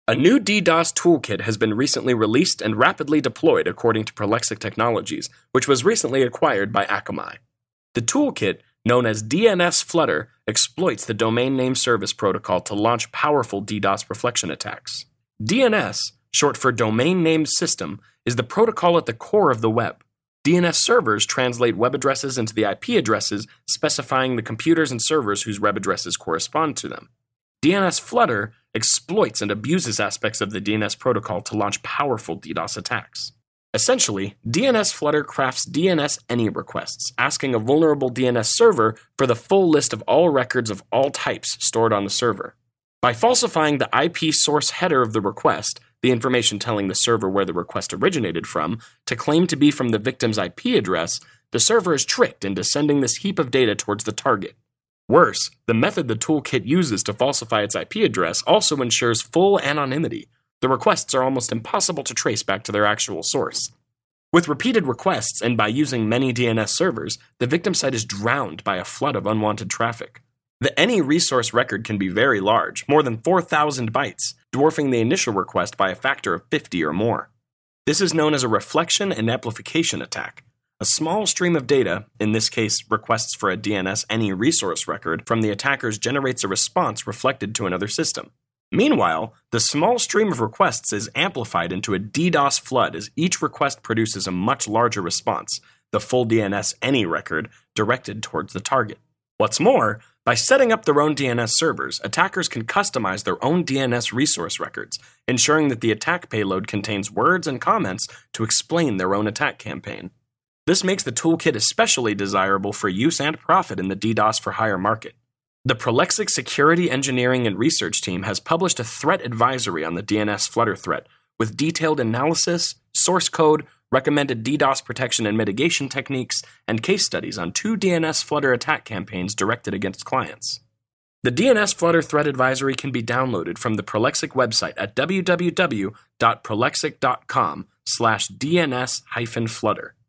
A new DDoS toolkit has been recently released and rapidly deployed according to Prolexic Technologies, which was recently acquired by Akamai. The toolkit, known as DNS Flutter, exploits the domain name service protocol to launch powerful DDoS reflection attacks. DNS, short for Domain Name System, is the protocol at the core of the web. DNS servers translate web addresses into the IP addresses, specifying the computers and servers whose web addresses correspond to them. DNS Flutter exploits and abuses aspects of the DNS protocol to launch powerful DDoS attacks. Essentially, DNS Flutter crafts DNS any requests, asking a vulnerable DNS server for the full list of all records of all types stored on the server. By falsifying the IP source header of the request, the information telling the server where the request originated from, to claim to be from the victim's IP address, the server is tricked into sending this heap of data towards the target. Worse, the method the toolkit uses to falsify its IP address also ensures full anonymity. The requests are almost impossible to trace back to their actual source. With repeated requests and by using many DNS servers, the victim site is drowned by a flood of unwanted traffic. The any resource record can be very large, more than 4,000 bytes, dwarfing the initial request by a factor of 50 or more. This is known as a reflection and amplification attack. A small stream of data, in this case requests for a DNS any resource record, from the attackers generates a response reflected to another system. Meanwhile, the small stream of requests is amplified into a DDoS flood as each request produces a much larger response, the full DNS any record, directed towards the target. What's more, by setting up their own DNS servers, attackers can customize their own DNS resource records, ensuring that the attack payload contains words and comments to explain their own attack campaign. This makes the toolkit especially desirable for use and profit in the DDoS for hire market. The Prolexic Security Engineering and Research Team has published a threat advisory on the DNS Flutter threat, with detailed analysis, source code, recommended DDoS protection and mitigation techniques, and case studies on 2 DNS Flutter attack campaigns directed against clients. The DNS Flutter threat advisory can be downloaded from the Prolexic website at www.prolexic.com/DNS-Flutter.